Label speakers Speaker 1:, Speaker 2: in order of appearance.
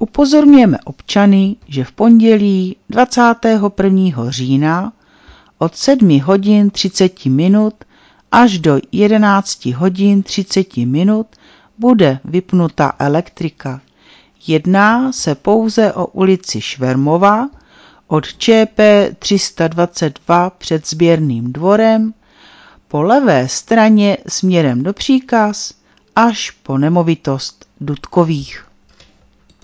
Speaker 1: Upozorňujeme občany, že v pondělí 21. října od 7 hodin 30 minut až do 11 hodin 30 minut bude vypnuta elektrika. Jedná se pouze o ulici Švermova od ČP 322 před sběrným dvorem, po levé straně směrem do Příkaz až po nemovitost Dudkových.